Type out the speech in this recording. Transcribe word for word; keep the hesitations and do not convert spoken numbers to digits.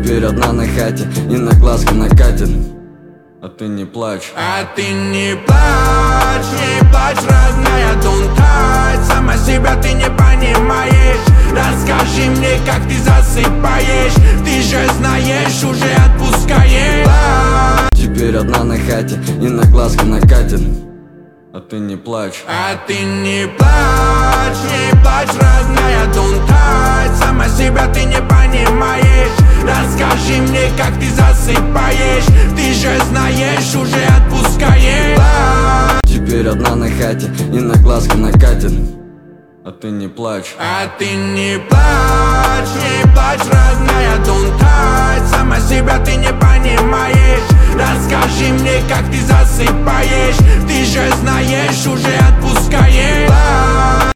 Теперь одна на хате и на глазки накатит. А ты не плачь. А ты не плачь, не плачь, родная, don't touch. Сама себя ты не понимаешь. Расскажи мне, как ты засыпаешь. Ты же знаешь, уже отпускаешь. Теперь одна на хате и на глазки накатит. А ты не плачь. А ты не плачь, не плачь, родная, don't touch. Сама себя ты не понимаешь. Расскажи мне, как ты засыпаешь. Ты же знаешь, уже отпускаешь. Теперь одна на хате и на глазки накатит. А ты не плачь. А ты не плачь, не плачь, родная, don't touch. Сама себя ты не понимаешь. Расскажи мне, как ты засыпаешь. Ты же знаешь, уже отпускаешь.